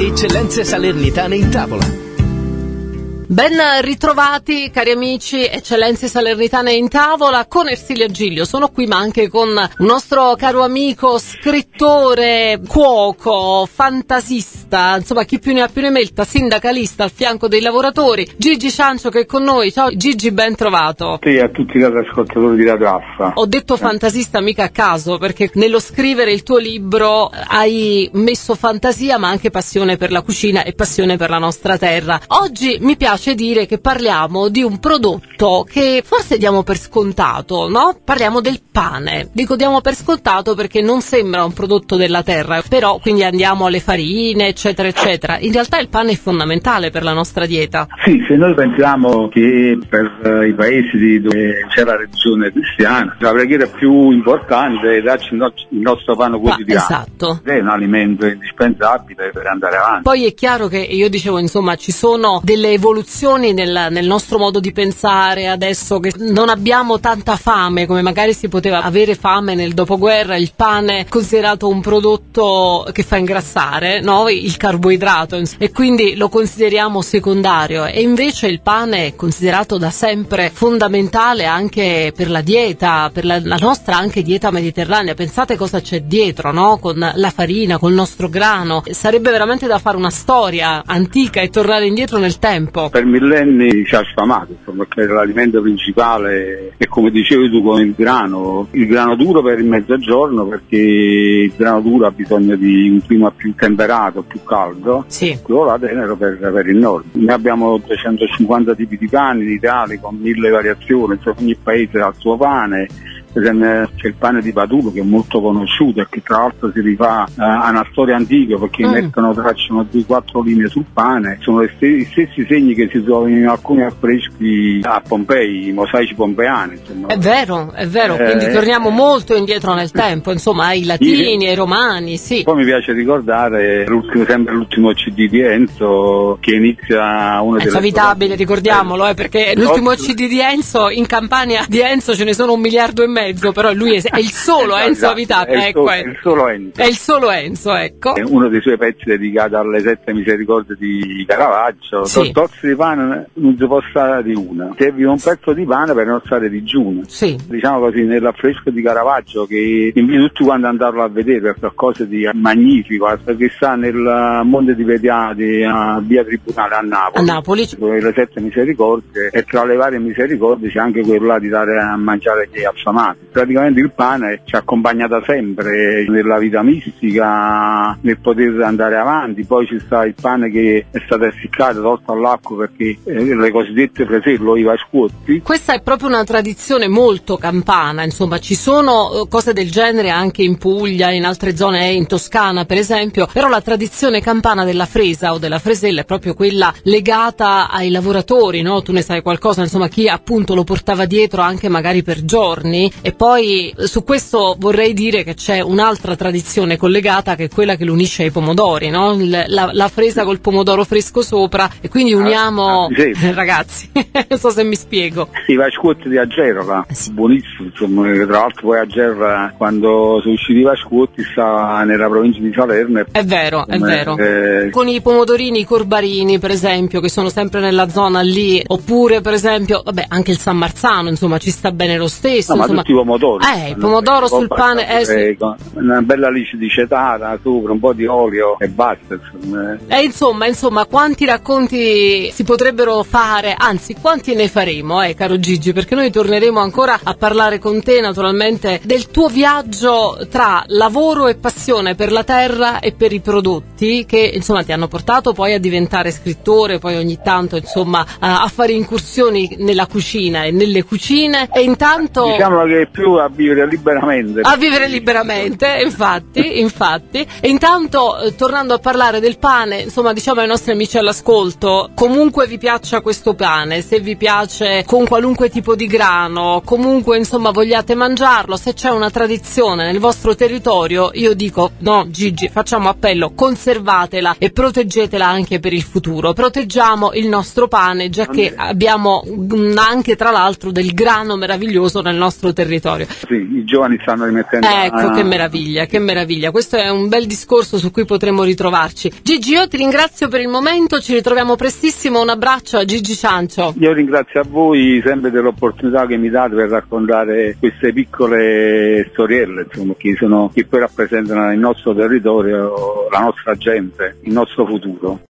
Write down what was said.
Eccellenze Salernitane in tavola. Ben ritrovati cari amici, Eccellenze Salernitane in tavola con Ersilia Giglio. Sono qui ma anche con un nostro caro amico, scrittore, cuoco, fantasista, insomma chi più ne ha più ne metta, sindacalista al fianco dei lavoratori, Gigi Ciancio che è con noi. Ciao Gigi, ben trovato. Sì, a tutti gli ascoltatori di Radio Alfa. Ho detto fantasista mica a caso, perché nello scrivere il tuo libro hai messo fantasia ma anche passione per la cucina e passione per la nostra terra. Oggi mi piace dire che parliamo di un prodotto che forse diamo per scontato, no? Parliamo del pane. Dico diamo per scontato perché non sembra un prodotto della terra, però quindi andiamo alle farine, eccetera, eccetera. In realtà il pane è fondamentale per la nostra dieta. Sì, se noi pensiamo che per i paesi dove c'è la religione cristiana, la preghiera più importante è darci il nostro pane quotidiano. Esatto. È un alimento indispensabile per andare avanti. Poi è chiaro che io dicevo, insomma, ci sono delle evoluzioni nel nostro modo di pensare adesso che non abbiamo tanta fame come magari si poteva avere fame nel dopoguerra. Il pane è considerato un prodotto che fa ingrassare, no? Il carboidrato, e quindi lo consideriamo secondario, e invece il pane è considerato da sempre fondamentale anche per la dieta, per la nostra anche dieta mediterranea. Pensate cosa c'è dietro, no? Con la farina, col nostro grano. Sarebbe veramente da fare una storia antica e tornare indietro nel tempo. Per millenni ci ha sfamato, perché era l'alimento principale, e come dicevi tu con il grano duro per il mezzogiorno, perché il grano duro ha bisogno di un clima più temperato, più caldo, sì. Quello là tenero per il nord. Noi abbiamo 350 tipi di pane in Italia con 1000 variazioni, cioè ogni paese ha il suo pane. C'è il pane di Padulo che è molto conosciuto e che tra l'altro si rifà a una storia antica, perché tracciano 2-4 linee sul pane. Sono gli stessi segni che si trovano in alcuni affreschi a Pompei, i mosaici pompeiani. Insomma. È vero, quindi torniamo molto indietro nel tempo, insomma, ai latini, ai romani, sì. Poi mi piace ricordare sempre l'ultimo CD di Enzo, che inizia una delle... Enzo Avitabile, ricordiamolo, perché l'ultimo CD di Enzo, in Campania di Enzo ce ne sono 1,5 miliardi, però lui è il solo Enzo Avitabile, è il solo Enzo. È il solo Enzo, ecco. È uno dei suoi pezzi dedicato alle 7 misericordie di Caravaggio. Sì. Tozzi di pane non si può stare di una. Serve un pezzo di pane per non stare digiuno. Sì. Diciamo così, nell'affresco di Caravaggio, che invito tutti quanti ad andarlo a vedere, per qualcosa di magnifico, perché sta nel Monte di Vediati, a Via Tribunale a Napoli. Dove le 7 misericordie, e tra le varie misericordie c'è anche quello là di dare a mangiare agli affamati. Praticamente il pane ci ha accompagnato sempre nella vita mistica, nel poter andare avanti. Poi ci sta il pane che è stato essiccato, tolto all'acqua, perché le cosiddette presello, i vascuotti. Questa è proprio una tradizione molto campana, insomma ci sono cose del genere anche in Puglia, in altre zone, in Toscana per esempio, però la tradizione campana della fresa o della fresella è proprio quella legata ai lavoratori, no? Tu ne sai qualcosa, insomma, chi appunto lo portava dietro anche magari per giorni. E poi su questo vorrei dire che c'è un'altra tradizione collegata, che è quella che lo unisce ai pomodori, no? La fresa col pomodoro fresco sopra, e quindi uniamo ragazzi, non so se mi spiego. I vascuotti di Agerola, sì. Buonissimo, insomma, tra l'altro poi Agerola, quando sono usciti i vascuotti, sta nella provincia di Salerno. È vero. Con i pomodorini, i corbarini per esempio, che sono sempre nella zona lì, oppure per esempio, anche il San Marzano, insomma, ci sta bene lo stesso. No, ma tutti i pomodori. Il pomodoro sul pane, sì. Una bella lice di cetara sopra, un po' di olio e basta. Insomma, quanti racconti si potrebbero fare, anzi, quanti ne faremo, caro Gigi, perché noi torneremo ancora a parlare con te, naturalmente, del tuo viaggio tra lavoro e passione per la terra e per i prodotti, che, insomma, ti hanno portato poi a diventare scrittore, poi ogni tanto, insomma, a fare incursioni nella cucina e nelle cucine, e intanto... Diciamo che è più a vivere liberamente. A vivere liberamente, infatti. E intanto, tornando a parlare del pane, insomma, diciamo ai nostri amici all'ascolto, comunque vi piaccia questo pane, se vi piace con qualunque tipo di grano, comunque, insomma, vogliate mangiarlo, se c'è una tradizione nel vostro territorio, io dico, no, Gigi, facciamo appello, conservatela e proteggetela anche per il futuro. Proteggiamo il nostro pane, già che abbiamo anche, tra l'altro, del grano meraviglioso nel nostro territorio. territorio. Sì, i giovani stanno rimettendo. Ecco, che meraviglia, che meraviglia. Questo è un bel discorso su cui potremo ritrovarci. Gigi, io ti ringrazio per il momento, ci ritroviamo prestissimo. Un abbraccio a Gigi Ciancio. Io ringrazio a voi sempre dell'opportunità che mi date per raccontare queste piccole storielle, insomma, che poi rappresentano il nostro territorio, la nostra gente, il nostro futuro.